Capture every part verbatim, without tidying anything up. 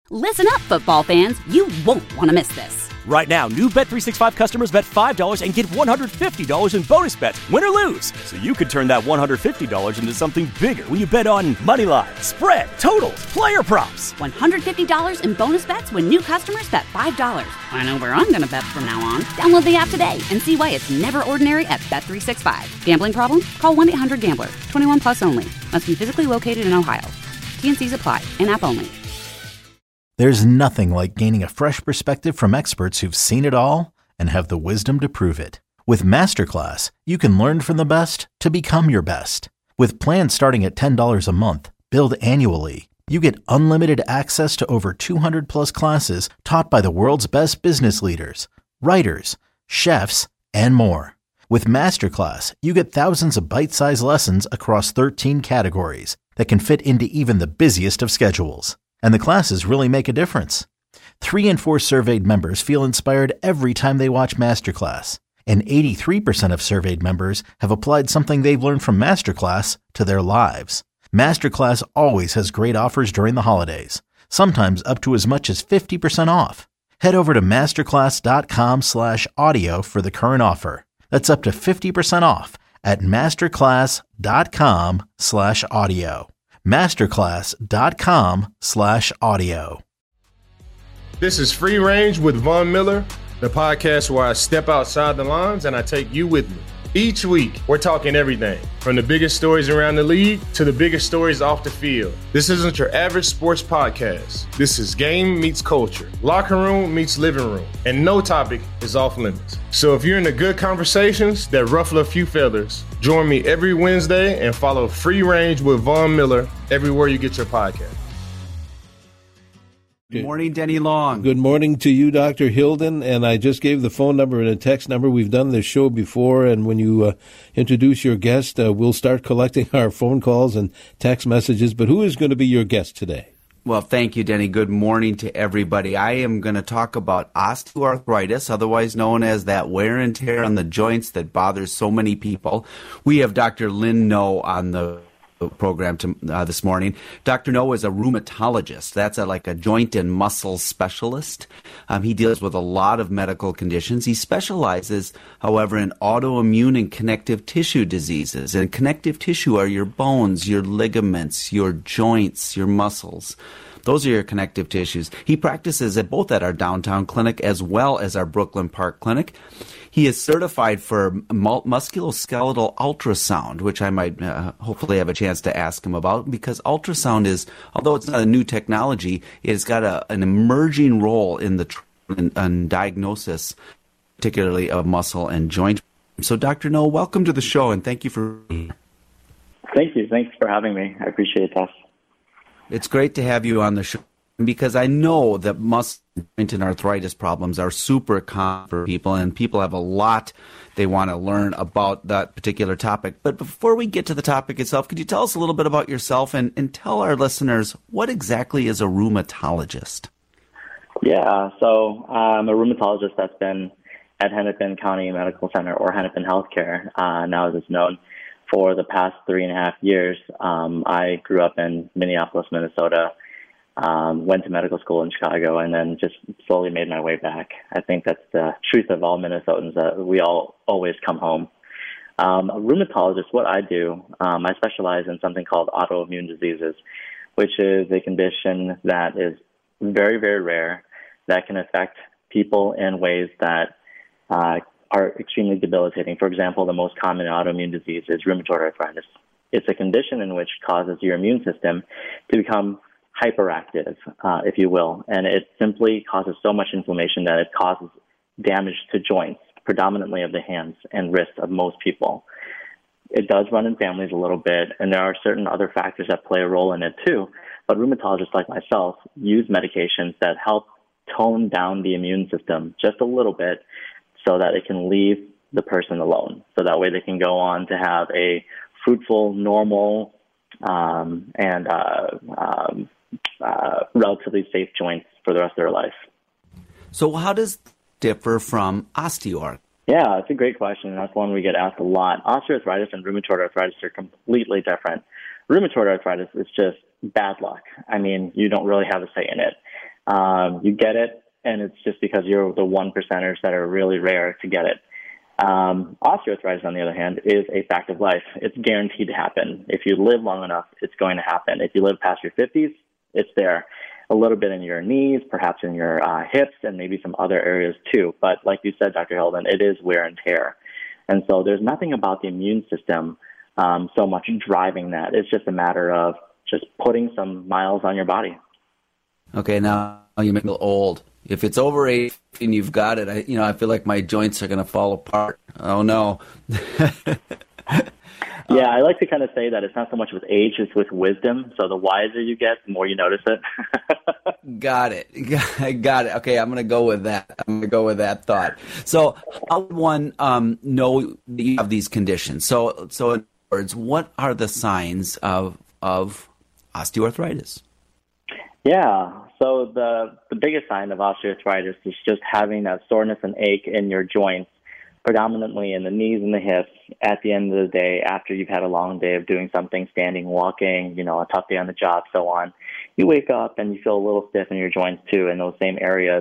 Listen up, football fans. You won't want to miss this. Right now, new Bet three sixty-five customers bet five dollars and get one hundred fifty dollars in bonus bets, win or lose. So you could turn that one hundred fifty dollars into something bigger when you bet on money line, spread, totals, player props. one hundred fifty dollars in bonus bets when new customers bet five dollars. I know where I'm going to bet from now on. Download the app today and see why it's never ordinary at Bet three sixty-five. Gambling problem? Call one eight hundred gambler. twenty-one plus only. Must be physically located in Ohio. T N Cs apply. In-app only. There's nothing like gaining a fresh perspective from experts who've seen it all and have the wisdom to prove it. With Masterclass, you can learn from the best to become your best. With plans starting at ten dollars a month, billed annually, you get unlimited access to over two hundred plus classes taught by the world's best business leaders, writers, chefs, and more. With Masterclass, you get thousands of bite-sized lessons across thirteen categories that can fit into even the busiest of schedules. And the classes really make a difference. Three in four surveyed members feel inspired every time they watch Masterclass. And eighty-three percent of surveyed members have applied something they've learned from Masterclass to their lives. Masterclass always has great offers during the holidays, sometimes up to as much as fifty percent off. Head over to masterclass.com slash audio for the current offer. That's up to fifty percent off at masterclass.com slash audio. masterclass.com slash audio. This is Free Range with Von Miller, the podcast where I step outside the lines and I take you with me. Each week, we're talking everything from the biggest stories around the league to the biggest stories off the field. This isn't your average sports podcast. This is game meets culture, locker room meets living room, and no topic is off limits. So if you're into good conversations that ruffle a few feathers, join me every Wednesday and follow Free Range with Von Miller everywhere you get your podcast. Good morning, Denny Long. Good morning to you, Doctor Hilden. And I just gave the phone number and a text number. We've done this show before, and when you uh, introduce your guest, uh, we'll start collecting our phone calls and text messages. But who is going to be your guest today? Well, thank you, Denny. Good morning to everybody. I am going to talk about osteoarthritis, otherwise known as that wear and tear on the joints that bothers so many people. We have Doctor Lynn No on the program to, uh, this morning. Doctor No is a rheumatologist. That's a, like a joint and muscle specialist. Um, he deals with a lot of medical conditions. He specializes, however, in autoimmune and connective tissue diseases. And connective tissue are your bones, your ligaments, your joints, your muscles. Those are your connective tissues. He practices at both at our downtown clinic as well as our Brooklyn Park clinic. He is certified for musculoskeletal ultrasound, which I might uh, hopefully have a chance to ask him about, because ultrasound is, although it's not a new technology, it's got a, an emerging role in the in, in diagnosis, particularly of muscle and joint. So, Doctor No, welcome to the show, and thank you for... Thank you. Thanks for having me. I appreciate that. It's great to have you on the show, because I know that muscle joint and arthritis problems are super common for people, and people have a lot they want to learn about that particular topic. But before we get to the topic itself, could you tell us a little bit about yourself and, and tell our listeners what exactly is a rheumatologist? Yeah, so I'm a rheumatologist that's been at Hennepin County Medical Center, or Hennepin Healthcare, uh, now as it's known, for the past three and a half years. Um, I grew up in Minneapolis, Minnesota, um, went to medical school in Chicago, and then just slowly made my way back. I think that's the truth of all Minnesotans, that we all always come home. Um, a rheumatologist, what I do, um, I specialize in something called autoimmune diseases, which is a condition that is very, very rare, that can affect people in ways that uh, are extremely debilitating. For example, the most common autoimmune disease is rheumatoid arthritis. It's a condition in which causes your immune system to become hyperactive, uh, if you will, and it simply causes so much inflammation that it causes damage to joints, predominantly of the hands and wrists of most people. It does run in families a little bit, and there are certain other factors that play a role in it too, but rheumatologists like myself use medications that help tone down the immune system just a little bit so that it can leave the person alone. So that way they can go on to have a fruitful, normal, um, and uh, um, uh, relatively safe joints for the rest of their life. So how does it differ from osteoarthritis? Yeah, it's a great question. That's one we get asked a lot. Osteoarthritis and rheumatoid arthritis are completely different. Rheumatoid arthritis is just bad luck. I mean, you don't really have a say in it. Um, you get it, and it's just because you're the one percenters that are really rare to get it. Um, osteoarthritis, on the other hand, is a fact of life. It's guaranteed to happen. If you live long enough, it's going to happen. If you live past your fifties, it's there. A little bit in your knees, perhaps in your uh, hips, and maybe some other areas too. But like you said, Doctor Hilden, it is wear and tear. And so there's nothing about the immune system um, so much driving that. It's just a matter of just putting some miles on your body. Okay, now you make me feel old. If it's over eight and you've got it, I, you know, I feel like my joints are going to fall apart. Oh, no. Yeah, I like to kind of say that it's not so much with age, it's with wisdom. So the wiser you get, the more you notice it. Got it. Got it. Okay, I'm going to go with that. I'm going to go with that thought. So how would one um, know that you have these conditions? So, so in other words, what are the signs of of osteoarthritis? Yeah, so the the biggest sign of osteoarthritis is just having that soreness and ache in your joints, predominantly in the knees and the hips at the end of the day after you've had a long day of doing something, standing, walking, you know, a tough day on the job, so on. You wake up and you feel a little stiff in your joints too in those same areas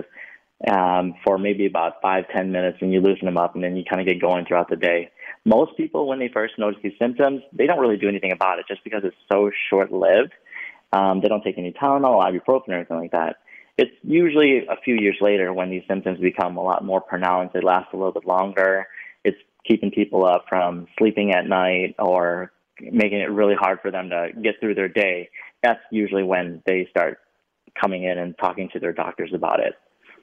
um, for maybe about five, ten minutes, and you loosen them up and then you kind of get going throughout the day. Most people, when they first notice these symptoms, they don't really do anything about it just because it's so short-lived. Um, they don't take any Tylenol, ibuprofen, or anything like that. It's usually a few years later when these symptoms become a lot more pronounced. They last a little bit longer. It's keeping people up from sleeping at night or making it really hard for them to get through their day. That's usually when they start coming in and talking to their doctors about it.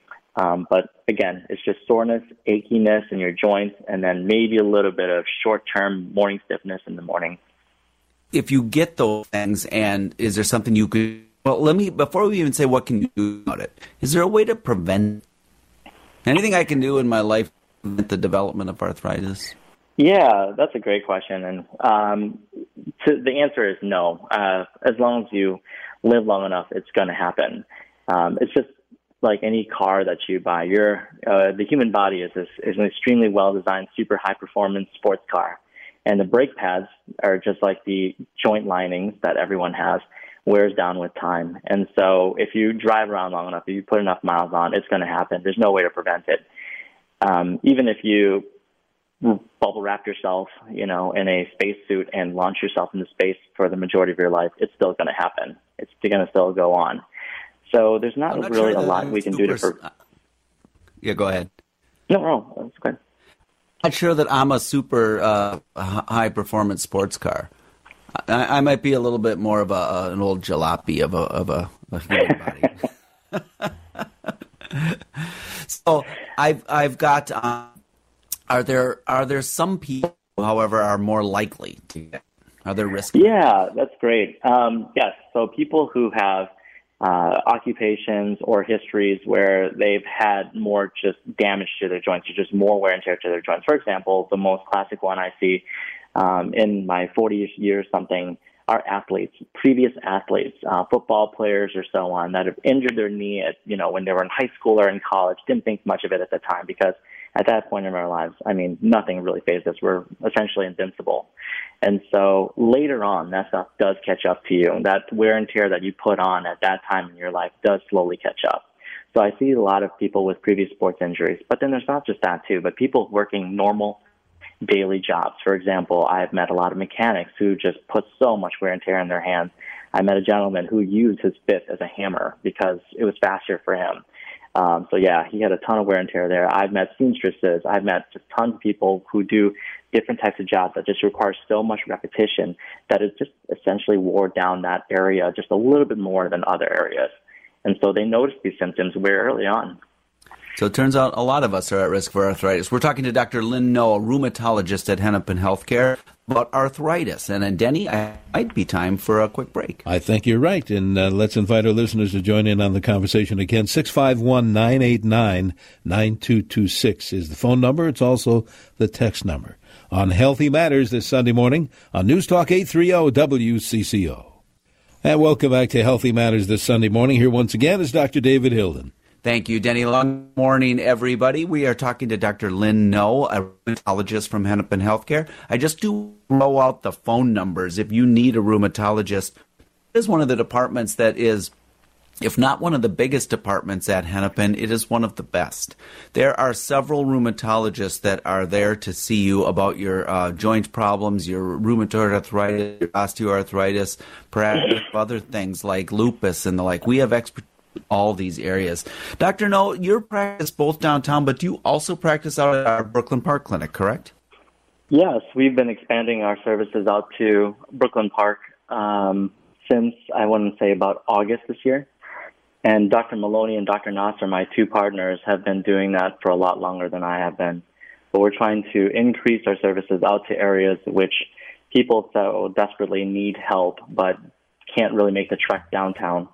Um, but again, it's just soreness, achiness in your joints, and then maybe a little bit of short-term morning stiffness in the morning. If you get those things, and is there something you could, well, let me, before we even say what can you do about it, is there a way to prevent anything I can do in my life to prevent the development of arthritis? Yeah, that's a great question. And um, to, the answer is no. Uh, as long as you live long enough, it's going to happen. Um, it's just like any car that you buy. You're, uh, the human body is, this, is an extremely well-designed, super high-performance sports car. And the brake pads are just like the joint linings that everyone has, wears down with time. And so if you drive around long enough, if you put enough miles on, it's going to happen. There's no way to prevent it. Um, even if you bubble wrap yourself, you know, in a spacesuit and launch yourself into space for the majority of your life, it's still going to happen. It's going to still go on. So there's not, not really sure a lot we can do to... Per- yeah, go ahead. No, no, that's good. Not sure that I'm a super uh, high-performance sports car. I, I might be a little bit more of a, uh, an old jalopy of a of a, a human body. So I've I've got. Um, are there are there some people, however, are more likely to get? Are there risks? Yeah, that's great. Um, yes, so people who have Uh, occupations or histories where they've had more just damage to their joints, or just more wear and tear to their joints. For example, the most classic one I see um, in my forty years something are athletes, previous athletes, uh, football players or so on, that have injured their knee at, you know, when they were in high school or in college, didn't think much of it at the time because at that point in our lives, I mean, nothing really fazed us. We're essentially invincible. And so later on, that stuff does catch up to you. That wear and tear that you put on at that time in your life does slowly catch up. So I see a lot of people with previous sports injuries. But then there's not just that, too, but people working normal daily jobs. For example, I've met a lot of mechanics who just put so much wear and tear in their hands. I met a gentleman who used his fist as a hammer because it was faster for him. Um, so, yeah, he had a ton of wear and tear there. I've met seamstresses. I've met just tons of people who do different types of jobs that just require so much repetition that it just essentially wore down that area just a little bit more than other areas. And so they noticed these symptoms very early on. So it turns out a lot of us are at risk for arthritis. We're talking to Doctor Lynn No, a rheumatologist at Hennepin Healthcare, about arthritis. And then, Denny, it might be time for a quick break. I think you're right. And uh, let's invite our listeners to join in on the conversation again. six five one, nine eight nine, nine two two six is the phone number. It's also the text number. On Healthy Matters this Sunday morning on News Talk eight thirty W C C O. And welcome back to Healthy Matters this Sunday morning. Here once again is Doctor David Hilden. Thank you, Denny. Long morning, everybody. We are talking to Doctor Lynn No, a rheumatologist from Hennepin Healthcare. I just do throw out the phone numbers if you need a rheumatologist. It is one of the departments that is if not one of the biggest departments at Hennepin, it is one of the best. There are several rheumatologists that are there to see you about your uh, joint problems, your rheumatoid arthritis, your osteoarthritis, perhaps other things like lupus and the like. We have expertise in all these areas. Doctor No, your practice both downtown, but do you also practice out at our Brooklyn Park Clinic, correct? Yes, we've been expanding our services out to Brooklyn Park um, since, I want to say, about August this year. And Doctor Maloney and Doctor Nasser, my two partners, have been doing that for a lot longer than I have been. But we're trying to increase our services out to areas which people so desperately need help but can't really make the trek downtown.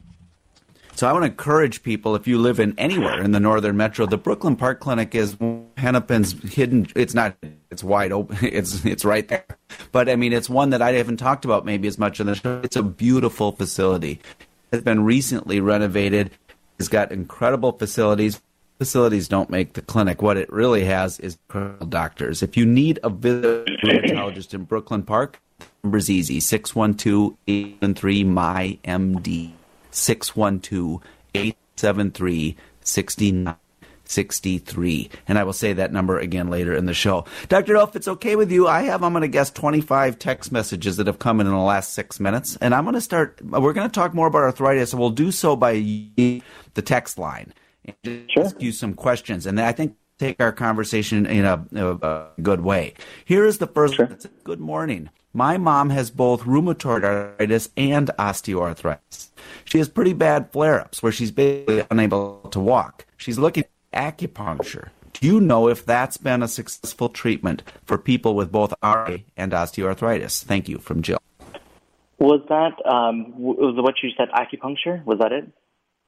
So I want to encourage people, if you live in anywhere in the northern metro, the Brooklyn Park Clinic is Hennepin's hidden. It's not, it's wide open. It's it's right there. But, I mean, it's one that I haven't talked about maybe as much in the show. It's a beautiful facility. Has been recently renovated. It's got incredible facilities. Facilities don't make the clinic. What it really has is incredible doctors. If you need a visit to a rheumatologist in Brooklyn Park, the number is easy, six one two, eight seven three, M Y M D, six one two, eight seven three, six nine six three. And I will say that number again later in the show. Doctor O, if it's okay with you, I have, I'm going to guess, twenty-five text messages that have come in in the last six minutes. And I'm going to start, we're going to talk more about arthritis, and we'll do so by the text line. And just Sure. ask you some questions. And I think take our conversation in a, a, a good way. Here is the first Sure. one. Good morning. My mom has both rheumatoid arthritis and osteoarthritis. She has pretty bad flare-ups where she's basically unable to walk. She's looking acupuncture. Do you know if that's been a successful treatment for people with both R A and osteoarthritis? Thank you, from Jill. Was that, um, was what you said, acupuncture? Was that it?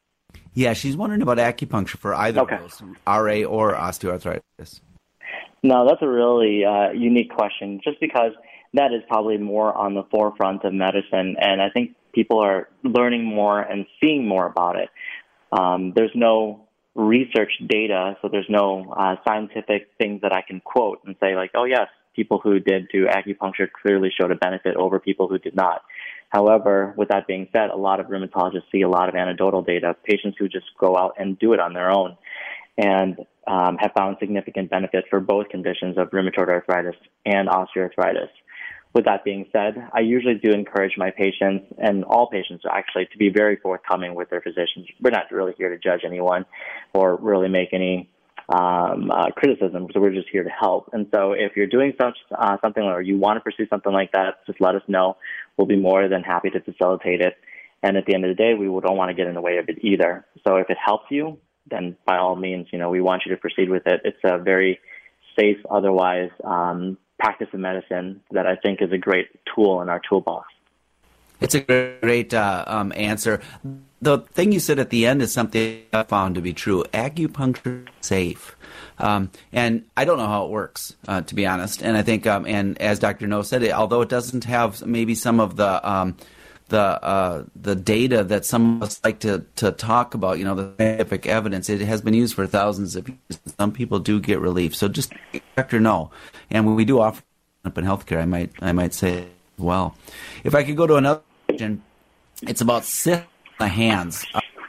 Yeah, she's wondering about acupuncture for either Okay. of those, R A or osteoarthritis. No, that's a really uh, unique question, just because that is probably more on the forefront of medicine, and I think people are learning more and seeing more about it. Um, there's no research data, so there's no uh, scientific things that I can quote and say like, oh yes, people who did do acupuncture clearly showed a benefit over people who did not. However, with that being said, a lot of rheumatologists see a lot of anecdotal data, patients who just go out and do it on their own and um, have found significant benefit for both conditions of rheumatoid arthritis and osteoarthritis. With that being said, I usually do encourage my patients, and all patients actually, to be very forthcoming with their physicians. We're not really here to judge anyone or really make any um, uh, criticism, so we're just here to help. And so if you're doing such uh, something or you want to pursue something like that, just let us know. We'll be more than happy to facilitate it. And at the end of the day, we don't want to get in the way of it either. So if it helps you, then by all means, you know, we want you to proceed with it. It's a very safe, otherwise, um, practice of medicine that I think is a great tool in our toolbox. It's a great uh, um, answer. The thing you said at the end is something I found to be true. Acupuncture is safe. Um, and I don't know how it works, uh, to be honest. And I think, um, and as Doctor No said, it, although it doesn't have maybe some of the um, the uh, the data that some of us like to, to talk about, you know, the scientific evidence, it has been used for thousands of years. Some people do get relief. So just Doctor No. And when we do offer up in healthcare, I might I might say as well. If I could go to another question, it's about cysts in the hands.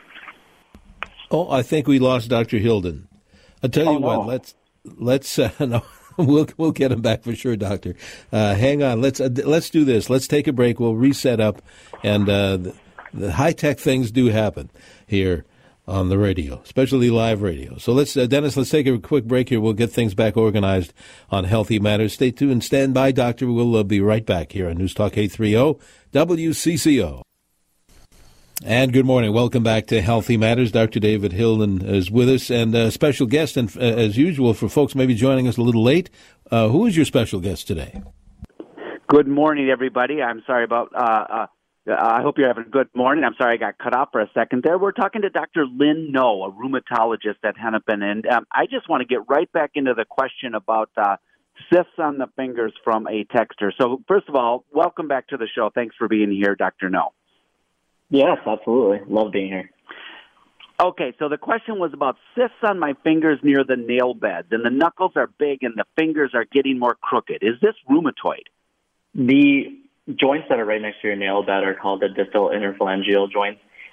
Oh, I think we lost Doctor Hilden. I'll tell you Oh, no. what. Let's let's uh, no, we'll we'll get him back for sure, Doctor. Uh, hang on. Let's uh, let's do this. Let's take a break. We'll reset up, and uh, the, the high tech things do happen here on the radio, especially live radio. So let's, uh, Dennis. Let's take a quick break here. We'll get things back organized on Healthy Matters. Stay tuned and stand by, Doctor. We'll uh, be right back here on News Talk eight thirty W C C O. And good morning. Welcome back to Healthy Matters. Doctor David Hilden is with us, and a special guest. And uh, as usual, for folks maybe joining us a little late, uh, who is your special guest today? Good morning, everybody. I'm sorry about, uh, uh, I hope you're having a good morning. I'm sorry I got cut off for a second there. We're talking to Doctor Lynn No, a rheumatologist at Hennepin. And um, I just want to get right back into the question about uh, cysts on the fingers from a texter. So first of all, welcome back to the show. Thanks for being here, Doctor No. Yes, absolutely. Love being here. Okay, so the question was about cysts on my fingers near the nail beds, and the knuckles are big and the fingers are getting more crooked. Is this rheumatoid? The joints that are right next to your nail bed are called the distal interphalangeal joints,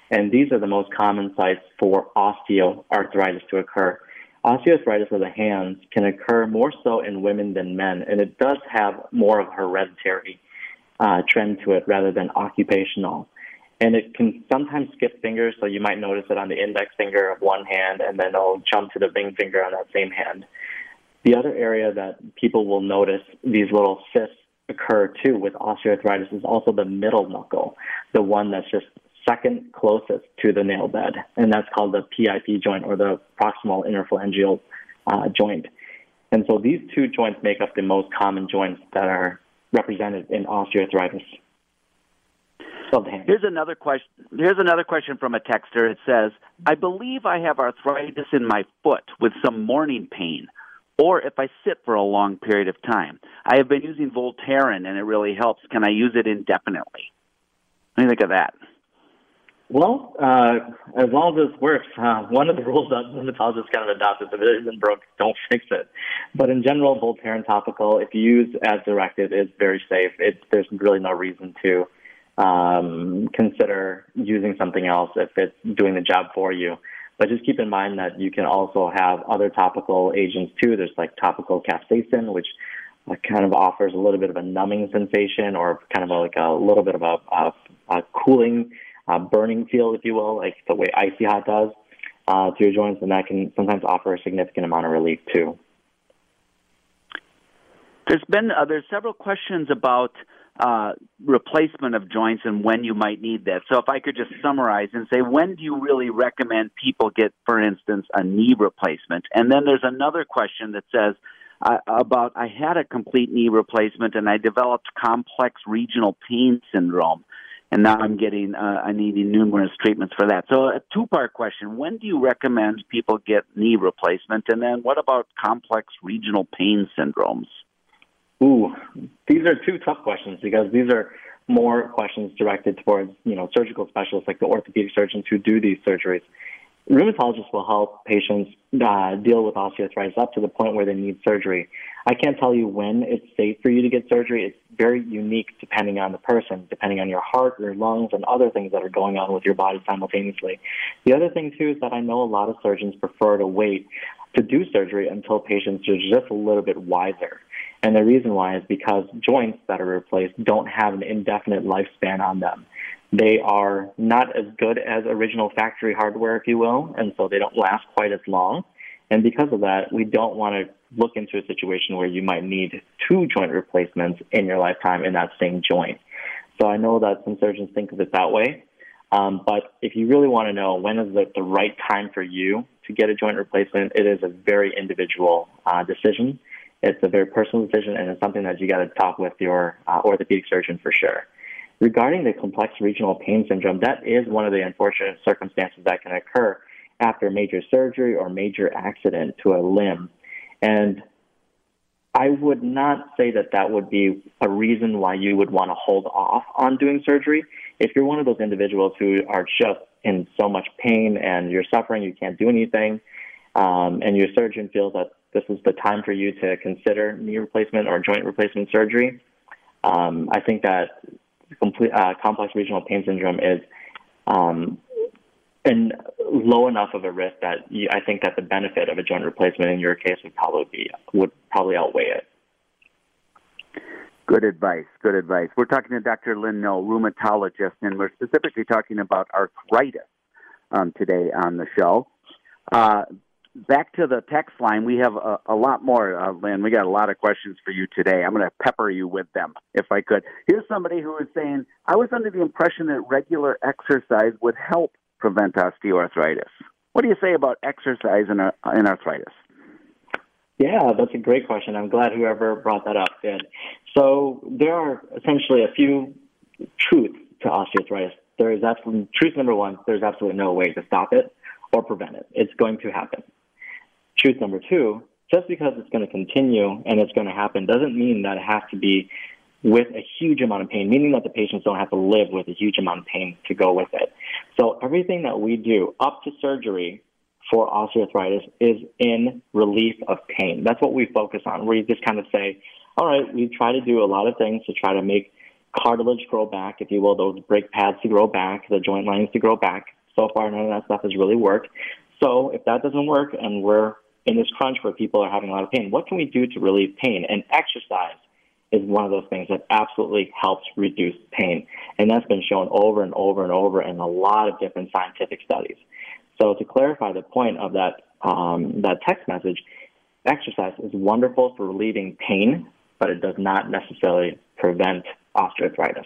And these are the most common sites for osteoarthritis to occur. Osteoarthritis of the hands can occur more so in women than men, and it does have more of a hereditary uh, trend to it rather than occupational. And it can sometimes skip fingers, so you might notice it on the index finger of one hand, and then it'll jump to the ring finger on that same hand. The other area that people will notice these little cysts occur too with osteoarthritis is also the middle knuckle, the one that's just second closest to the nail bed, and that's called the P I P joint, or the proximal interphalangeal uh, joint. And so these two joints make up the most common joints that are represented in osteoarthritis. Here's another question. Here's another question from a texter. It says, I believe I have arthritis in my foot with some morning pain, or if I sit for a long period of time. I have been using Voltaren, and it really helps. Can I use it indefinitely? What do you think of that? Well, uh, as long as this works, uh, one of the rules that rheumatologists kind of adopt is if it isn't broke, don't fix it. But in general, Voltaren topical, if you use as directed, is very safe. It, there's really no reason to um, consider using something else if it's doing the job for you. But just keep in mind that you can also have other topical agents too. There's like topical capsaicin, which uh, kind of offers a little bit of a numbing sensation, or kind of a, like a little bit of a, a, a cooling, uh, burning feel, if you will, like the way Icy Hot does uh, to your joints, and that can sometimes offer a significant amount of relief too. There's been uh, there's several questions about uh, replacement of joints and when you might need that. So if I could just summarize and say, when do you really recommend people get, for instance, a knee replacement? And then there's another question that says uh, about, I had a complete knee replacement and I developed complex regional pain syndrome, and now I'm getting, uh, I needing numerous treatments for that. So a two-part question. When do you recommend people get knee replacement? And then what about complex regional pain syndromes? Ooh, these are two tough questions, because these are more questions directed towards, you know, surgical specialists like the orthopedic surgeons who do these surgeries. Rheumatologists will help patients uh, deal with osteoarthritis up to the point where they need surgery. I can't tell you when it's safe for you to get surgery. It's very unique depending on the person, depending on your heart, your lungs, and other things that are going on with your body simultaneously. The other thing, too, is that I know a lot of surgeons prefer to wait to do surgery until patients are just a little bit wiser. And the reason why is because joints that are replaced don't have an indefinite lifespan on them. They are not as good as original factory hardware, if you will, and so they don't last quite as long. And because of that, we don't want to look into a situation where you might need two joint replacements in your lifetime in that same joint. So I know that some surgeons think of it that way. Um, but if you really want to know when is the, the right time for you to get a joint replacement, it is a very individual uh, decision. It's a very personal decision, and it's something that you got to talk with your uh, orthopedic surgeon for sure. Regarding the complex regional pain syndrome, that is one of the unfortunate circumstances that can occur after major surgery or major accident to a limb. And I would not say that that would be a reason why you would want to hold off on doing surgery. If you're one of those individuals who are just in so much pain and you're suffering, you can't do anything, um, and your surgeon feels that this is the time for you to consider knee replacement or joint replacement surgery, um, I think that complete, uh, complex regional pain syndrome is um, and low enough of a risk that you, I think that the benefit of a joint replacement in your case would probably be would probably outweigh it. Good advice. Good advice. We're talking to Doctor Lynn No, rheumatologist, and we're specifically talking about arthritis um, today on the show. Uh, back to the text line, we have a, a lot more, uh, Lynn. We got a lot of questions for you today. I'm going to pepper you with them, if I could. Here's somebody who is saying, I was under the impression that regular exercise would help prevent osteoarthritis. What do you say about exercise in, uh, in arthritis? Yeah, that's a great question. I'm glad whoever brought that up did. So there are essentially a few truths to osteoarthritis. There is absolutely, truth number one, there's absolutely no way to stop it or prevent it. It's going to happen. Truth number two, just because it's going to continue and it's going to happen doesn't mean that it has to be with a huge amount of pain, meaning that the patients don't have to live with a huge amount of pain to go with it. So everything that we do up to surgery for osteoarthritis is in relief of pain. That's what we focus on. We just kind of say, all right, we try to do a lot of things to try to make cartilage grow back, if you will, those brake pads to grow back, the joint lines to grow back. So far, none of that stuff has really worked. So if that doesn't work and we're in this crunch where people are having a lot of pain, what can we do to relieve pain? And exercise is one of those things that absolutely helps reduce pain. And that's been shown over and over and over in a lot of different scientific studies. So to clarify the point of that, um, that text message, exercise is wonderful for relieving pain, but it does not necessarily prevent osteoarthritis.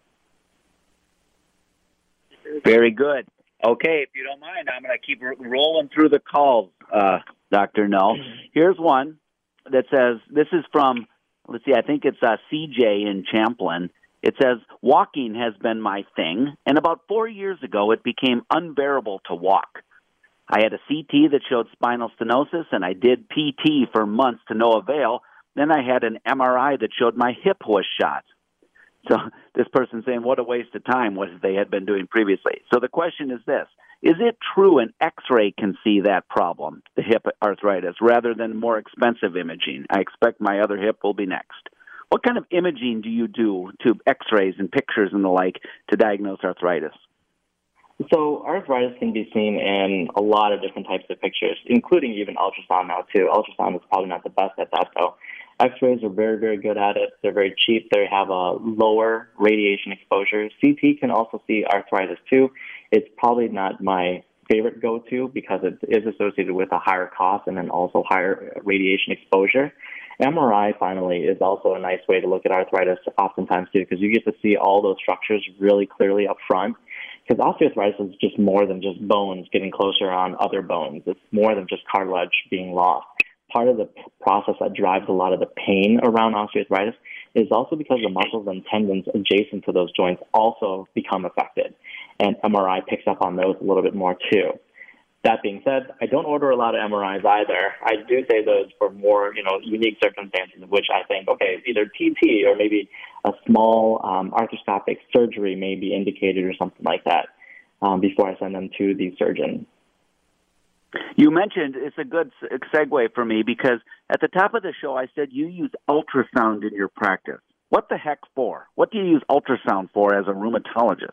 Very good. Okay, if you don't mind, I'm going to keep r- rolling through the calls, uh, Doctor No. Here's one that says, this is from, let's see, I think it's uh, C J in Champlin. It says, walking has been my thing, and about four years ago it became unbearable to walk. I had a C T that showed spinal stenosis, and I did P T for months to no avail. Then I had an M R I that showed my hip was shot. So this person's saying, what a waste of time what they had been doing previously. So the question is this: is it true an X-ray can see that problem, the hip arthritis, rather than more expensive imaging? I expect my other hip will be next. What kind of imaging do you do to X-rays and pictures and the like to diagnose arthritis? So arthritis can be seen in a lot of different types of pictures, including even ultrasound now too. Ultrasound is probably not the best at that though. X-rays are very, very good at it. They're very cheap. They have a lower radiation exposure. C T can also see arthritis too. It's probably not my favorite go-to because it is associated with a higher cost and then also higher radiation exposure. M R I, finally, is also a nice way to look at arthritis oftentimes too, because you get to see all those structures really clearly up front. Because osteoarthritis is just more than just bones getting closer on other bones. It's more than just cartilage being lost. Part of the process that drives a lot of the pain around osteoarthritis is also because the muscles and tendons adjacent to those joints also become affected. And M R I picks up on those a little bit more too. That being said, I don't order a lot of M R Is either. I do say those for more, you know, unique circumstances in which I think, okay, either T T or maybe a small um, arthroscopic surgery may be indicated or something like that um, before I send them to the surgeon. You mentioned, it's a good segue for me, because at the top of the show I said you use ultrasound in your practice. What the heck for? What do you use ultrasound for as a rheumatologist?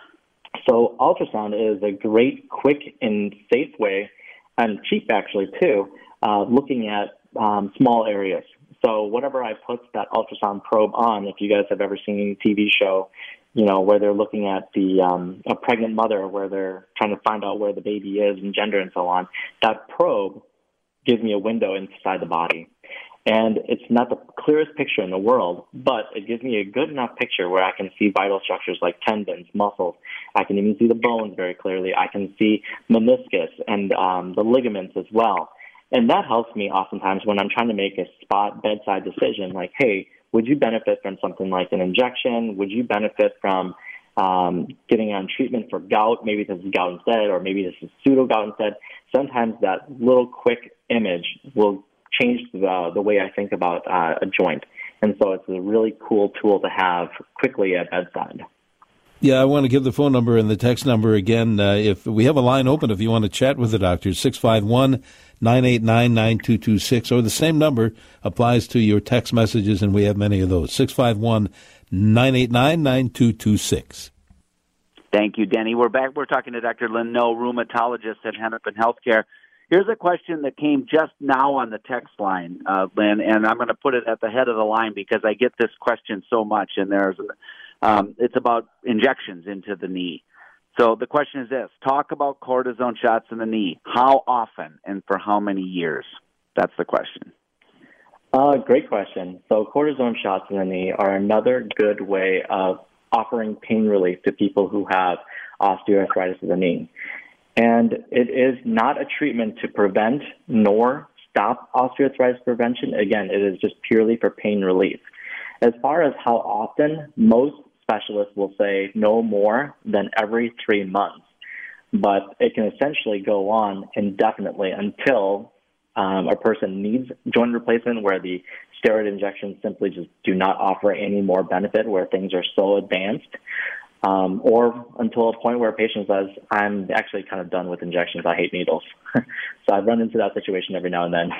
So ultrasound is a great, quick, and safe way, and cheap actually too, uh, looking at um, small areas. So whatever I put that ultrasound probe on, if you guys have ever seen a T V show, you know, where they're looking at the um, a pregnant mother, where they're trying to find out where the baby is and gender and so on, that probe gives me a window inside the body. And it's not the clearest picture in the world, but it gives me a good enough picture where I can see vital structures like tendons, muscles. I can even see the bones very clearly. I can see meniscus and um, the ligaments as well. And that helps me oftentimes when I'm trying to make a spot bedside decision, like, hey, would you benefit from something like an injection? Would you benefit from um, getting on treatment for gout? Maybe this is gout instead, or maybe this is pseudo-gout instead. Sometimes that little quick image will change the, the way I think about uh, a joint. And so it's a really cool tool to have quickly at bedside. Yeah, I want to give the phone number and the text number again. Uh, if we have a line open, if you want to chat with the doctor, six five one, nine eight nine, nine two two six, or the same number applies to your text messages, and we have many of those, six five one, nine eight nine, nine two two six. Thank you, Denny. We're back. We're talking to Doctor Lynn No, rheumatologist at Hennepin Healthcare. Here's a question that came just now on the text line, uh, Lynn, and I'm going to put it at the head of the line because I get this question so much, and there's um, it's about injections into the knee. So the question is this: talk about cortisone shots in the knee. How often and for how many years? That's the question. Uh, great question. So cortisone shots in the knee are another good way of offering pain relief to people who have osteoarthritis of the knee. And it is not a treatment to prevent nor stop osteoarthritis prevention. Again, it is just purely for pain relief. As far as how often, most specialists will say no more than every three months. But it can essentially go on indefinitely until um, a person needs joint replacement, where the steroid injections simply just do not offer any more benefit, where things are so advanced. Um, or until a point where a patient says, I'm actually kind of done with injections. I hate needles. So I've run into that situation every now and then.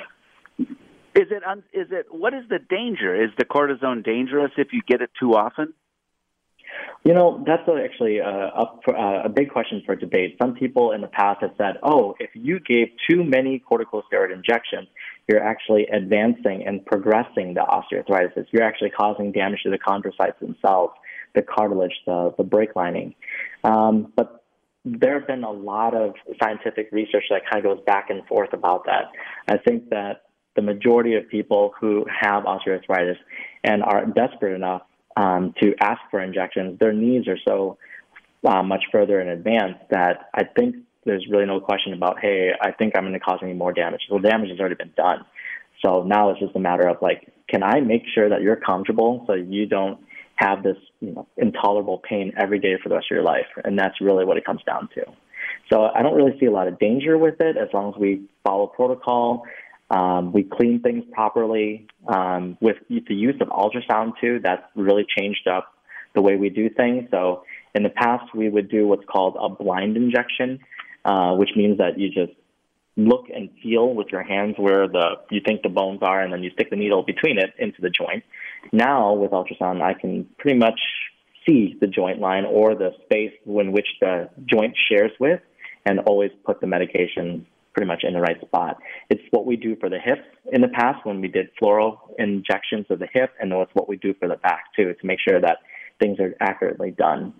Is it, un- is it, what is the danger? Is the cortisone dangerous if you get it too often? You know, that's actually a, up for, uh, a big question for debate. Some people in the past have said, oh, if you gave too many corticosteroid injections, you're actually advancing and progressing the osteoarthritis. You're actually causing damage to the chondrocytes themselves, the cartilage, the, the brake lining. Um, but there have been a lot of scientific research that kind of goes back and forth about that. I think that the majority of people who have osteoarthritis and are desperate enough um, to ask for injections, their needs are so uh, much further in advance that I think there's really no question about, hey, I think I'm going to cause any more damage. Well, damage has already been done. So now it's just a matter of, like, can I make sure that you're comfortable so you don't have this, you know, intolerable pain every day for the rest of your life? And that's really what it comes down to. So I don't really see a lot of danger with it as long as we follow protocol. Um, we clean things properly. Um, with the use of ultrasound, too, that's really changed up the way we do things. So in the past, we would do what's called a blind injection, uh, which means that you just look and feel with your hands where the you think the bones are, and then you stick the needle between it into the joint. Now, with ultrasound, I can pretty much see the joint line or the space in which the joint shares with, and always put the medication pretty much in the right spot. It's what we do for the hips in the past when we did fluoro injections of the hip, and it's what we do for the back, too, to make sure that things are accurately done.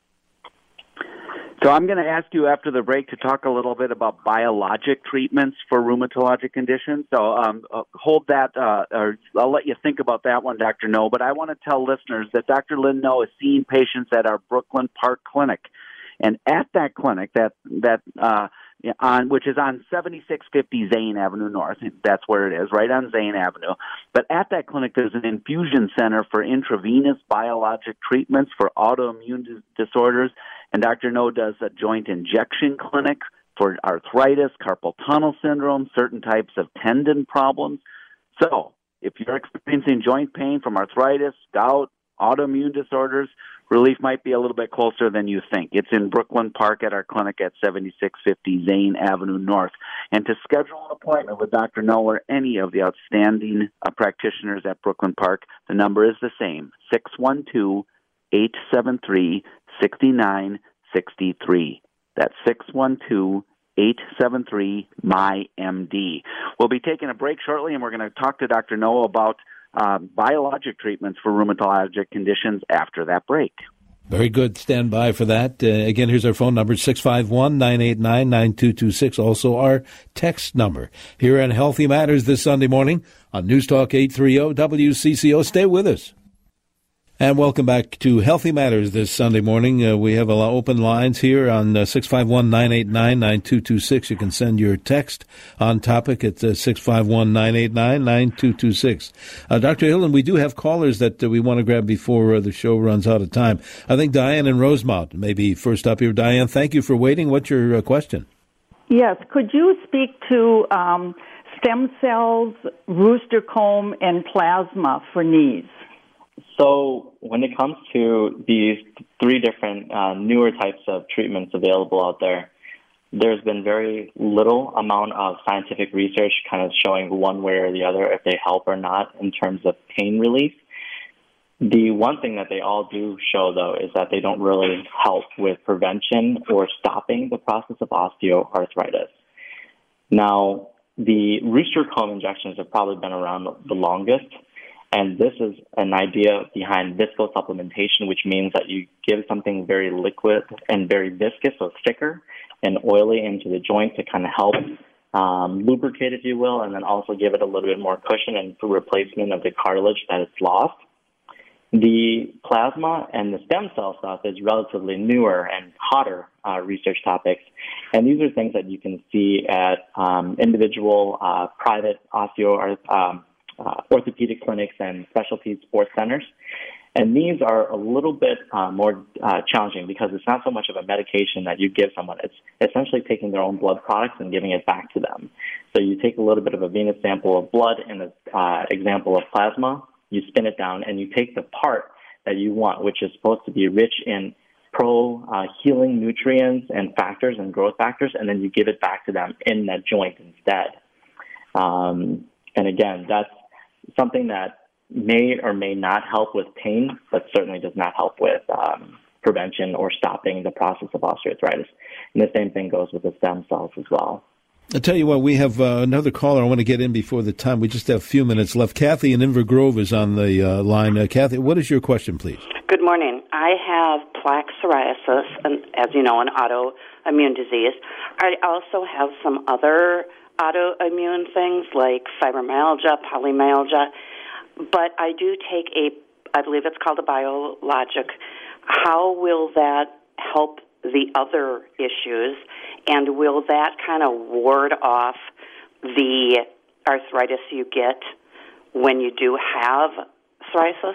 So I'm going to ask you after the break to talk a little bit about biologic treatments for rheumatologic conditions. So um, uh, hold that, uh, or I'll let you think about that one, Doctor No. But I want to tell listeners that Doctor Lynn No is seeing patients at our Brooklyn Park Clinic. And at that clinic, that that uh, on which is on seventy-six fifty Zane Avenue North, that's where it is, right on Zane Avenue. But at that clinic, there's an infusion center for intravenous biologic treatments for autoimmune dis- disorders. And Doctor No does a joint injection clinic for arthritis, carpal tunnel syndrome, certain types of tendon problems. So if you're experiencing joint pain from arthritis, gout, autoimmune disorders, relief might be a little bit closer than you think. It's in Brooklyn Park at our clinic at seventy-six fifty Zane Avenue North. And to schedule an appointment with Doctor No or any of the outstanding uh, practitioners at Brooklyn Park, the number is the same, six one two, eight seven three, six nine six three. That's six one two, eight seven three, M Y M D. We'll be taking a break shortly, and we're going to talk to Doctor No about Uh, biologic treatments for rheumatologic conditions after that break. Very good. Stand by for that. Uh, again, here's our phone number, six five one, nine eight nine, nine two two six. Also our text number here on Healthy Matters this Sunday morning on News Talk eight thirty W C C O. Stay with us. And welcome back to Healthy Matters this Sunday morning. Uh, we have a lot open lines here on uh, six five one, nine eight nine, nine two two six. You can send your text on topic at uh, six five one, nine eight nine, nine two two six. Uh, Doctor Hilden, we do have callers that uh, we want to grab before uh, the show runs out of time. I think Diane in Rosemount may be first up here. Diane, thank you for waiting. What's your uh, question? Yes. Could you speak to um, stem cells, rooster comb, and plasma for knees? So when it comes to these three different uh, newer types of treatments available out there, there's been very little amount of scientific research kind of showing one way or the other if they help or not in terms of pain relief. The one thing that they all do show, though, is that they don't really help with prevention or stopping the process of osteoarthritis. Now, the rooster comb injections have probably been around the longest. And this is an idea behind viscosupplementation, which means that you give something very liquid and very viscous, so thicker and oily into the joint to kind of help um, lubricate, if you will, and then also give it a little bit more cushion and replacement of the cartilage that it's lost. The plasma and the stem cell stuff is relatively newer and hotter uh, research topics. And these are things that you can see at um, individual uh, private osteo um, Uh, orthopedic clinics and specialty sports centers. And these are a little bit uh, more uh, challenging because it's not so much of a medication that you give someone. It's essentially taking their own blood products and giving it back to them. So you take a little bit of a venous sample of blood and an uh, example of plasma, you spin it down, and you take the part that you want, which is supposed to be rich in pro-healing uh, nutrients and factors and growth factors, and then you give it back to them in that joint instead. Um, and again, that's something that may or may not help with pain, but certainly does not help with um, prevention or stopping the process of osteoarthritis. And the same thing goes with the stem cells as well. I'll tell you what, we have uh, another caller I want to get in before the time. We just have a few minutes left. Kathy in Inver Grove is on the uh, line. Uh, Kathy, what is your question, please? Good morning. I have plaque psoriasis, and as you know, an autoimmune disease. I also have some other autoimmune things like fibromyalgia, polymyalgia, but I do take a, I believe it's called a biologic. How will that help the other issues, and will that kind of ward off the arthritis you get when you do have psoriasis?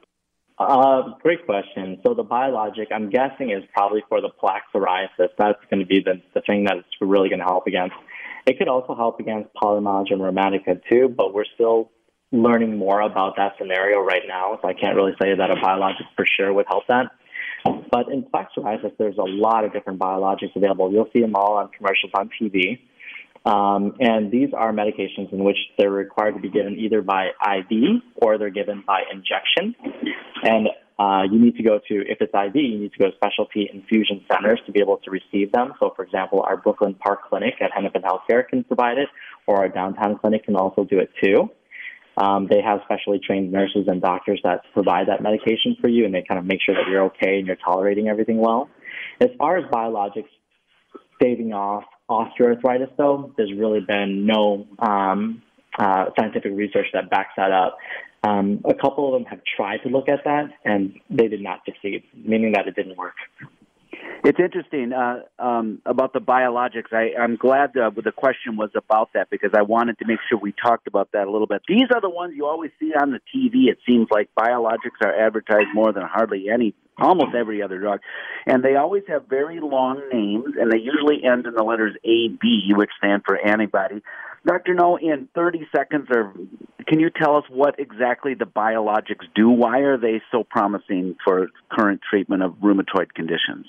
Uh, great question. So the biologic, I'm guessing, is probably for the plaque psoriasis. That's going to be the, the thing that it's really going to help against. It could also help against polymyalgia rheumatica too, but we're still learning more about that scenario right now, so I can't really say that a biologic for sure would help that. But in plaque psoriasis, there's a lot of different biologics available. You'll see them all on commercials on T V. Um, and these are medications in which they're required to be given either by I V or they're given by injection. And uh, you need to go to, if it's I V, you need to go to specialty infusion centers to be able to receive them. So, for example, our Brooklyn Park Clinic at Hennepin Healthcare can provide it, or our downtown clinic can also do it too. Um, they have specially trained nurses and doctors that provide that medication for you, and they kind of make sure that you're okay and you're tolerating everything well. As far as biologics staving off osteoarthritis, though, there's really been no um, uh, scientific research that backs that up. Um, a couple of them have tried to look at that, and they did not succeed, meaning that it didn't work. It's interesting uh, um, about the biologics. I, I'm glad uh, the question was about that because I wanted to make sure we talked about that a little bit. These are the ones you always see on the T V. It seems like biologics are advertised more than hardly any, almost every other drug. And they always have very long names, and they usually end in the letters A B, which stand for antibody. Doctor No, in thirty seconds, or can you tell us what exactly the biologics do? Why are they so promising for current treatment of rheumatoid conditions?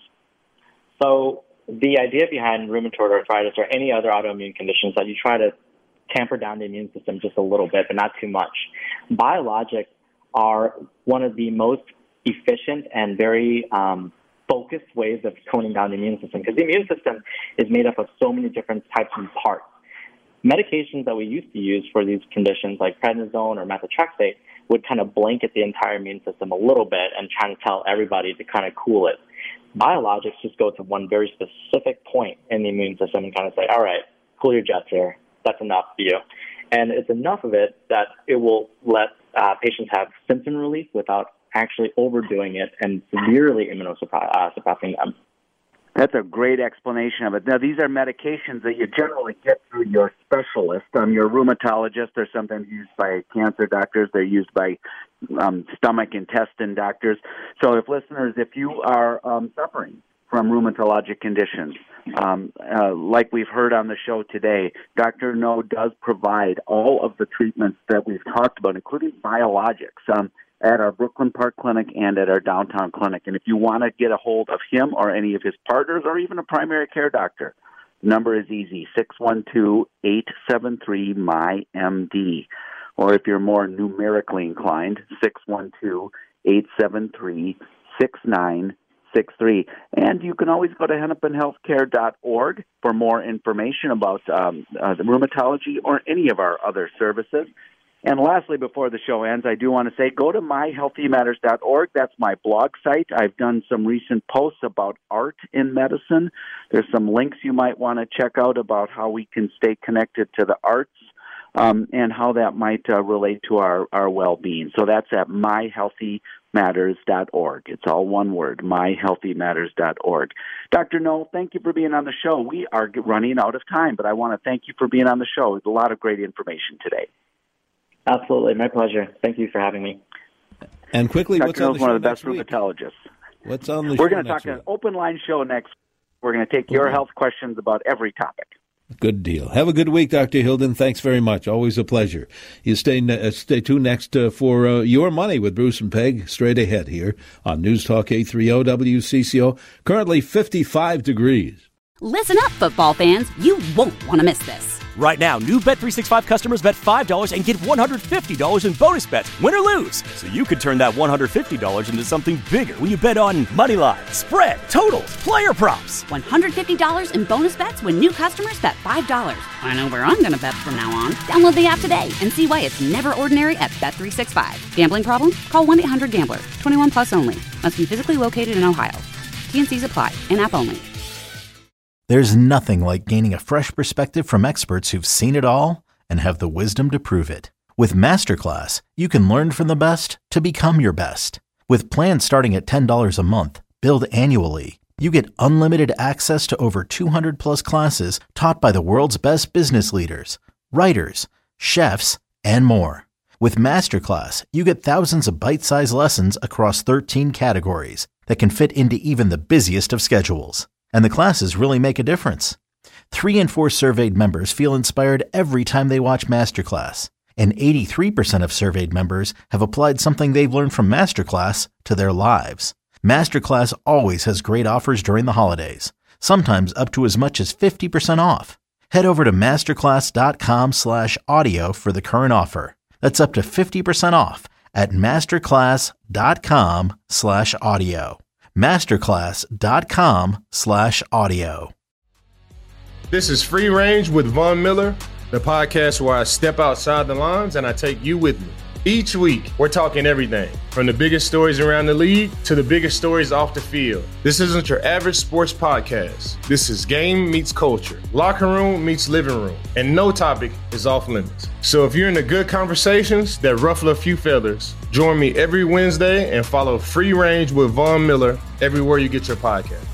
So the idea behind rheumatoid arthritis or any other autoimmune conditions is that you try to tamper down the immune system just a little bit, but not too much. Biologics are one of the most efficient and very um, focused ways of toning down the immune system, because the immune system is made up of so many different types of parts. Medications that we used to use for these conditions, like prednisone or methotrexate, would kind of blanket the entire immune system a little bit and try to tell everybody to kind of cool it. Biologics just go to one very specific point in the immune system and kind of say, all right, cool your jets here. That's enough for you. And it's enough of it that it will let uh, patients have symptom relief without actually overdoing it and severely immunosuppressing them. That's a great explanation of it. Now, these are medications that you generally get through your specialist, um, your rheumatologist. They're sometimes used by cancer doctors. They're used by um, stomach, intestine doctors. So if listeners, if you are um, suffering from rheumatologic conditions, um, uh, like we've heard on the show today, Doctor No does provide all of the treatments that we've talked about, including biologics. Um, at our Brooklyn Park Clinic and at our downtown clinic. And if you want to get a hold of him or any of his partners or even a primary care doctor, the number is easy, six one two, eight seven three, M Y M D. Or if you're more numerically inclined, six one two, eight seven three, six nine six three. And you can always go to hennepin healthcare dot org for more information about um, uh, the rheumatology or any of our other services. And lastly, before the show ends, I do want to say, go to my healthy matters dot org. That's my blog site. I've done some recent posts about art in medicine. There's some links you might want to check out about how we can stay connected to the arts um, and how that might uh, relate to our, our well-being. So that's at my healthy matters dot org. It's all one word, my healthy matters dot org. Doctor No, thank you for being on the show. We are running out of time, but I want to thank you for being on the show. There's a lot of great information today. Absolutely. My pleasure. Thank you for having me. And quickly, Doctor what's on the show one of the best next week? rheumatologists. What's on the We're show going to next talk week? an open line show next week. We're going to take your Okay. health questions about every topic. Good deal. Have a good week, Doctor Hilden. Thanks very much. Always a pleasure. You stay uh, stay tuned next uh, for uh, Your Money with Bruce and Peg, straight ahead here on News Talk eight thirty W C C O. Currently fifty-five degrees. Listen up, football fans. You won't want to miss this. Right now, new Bet three sixty-five customers bet five dollars and get one hundred fifty dollars in bonus bets, win or lose. So you could turn that one hundred fifty dollars into something bigger when you bet on money line, spread, totals, player props. one hundred fifty dollars in bonus bets when new customers bet five dollars. I know where I'm going to bet from now on. Download the app today and see why it's never ordinary at Bet three sixty-five. Gambling problem? Call one eight hundred gambler. twenty-one plus only. Must be physically located in Ohio. T and C's apply. In-app only. There's nothing like gaining a fresh perspective from experts who've seen it all and have the wisdom to prove it. With Masterclass, you can learn from the best to become your best. With plans starting at ten dollars a month, billed annually, you get unlimited access to over two hundred plus classes taught by the world's best business leaders, writers, chefs, and more. With Masterclass, you get thousands of bite-sized lessons across thirteen categories that can fit into even the busiest of schedules. And the classes really make a difference. Three in four surveyed members feel inspired every time they watch Masterclass. And eighty-three percent of surveyed members have applied something they've learned from Masterclass to their lives. Masterclass always has great offers during the holidays, sometimes up to as much as fifty percent off. Head over to masterclass.com slash audio for the current offer. That's up to fifty percent off at masterclass.com slash audio. Masterclass.com slash audio. This is Free Range with Von Miller, the podcast where I step outside the lines and I take you with me. Each week, we're talking everything from the biggest stories around the league to the biggest stories off the field. This isn't your average sports podcast. This is game meets culture, locker room meets living room, and no topic is off limits. So if you're into good conversations that ruffle a few feathers, join me every Wednesday and follow Free Range with Von Miller everywhere you get your podcast.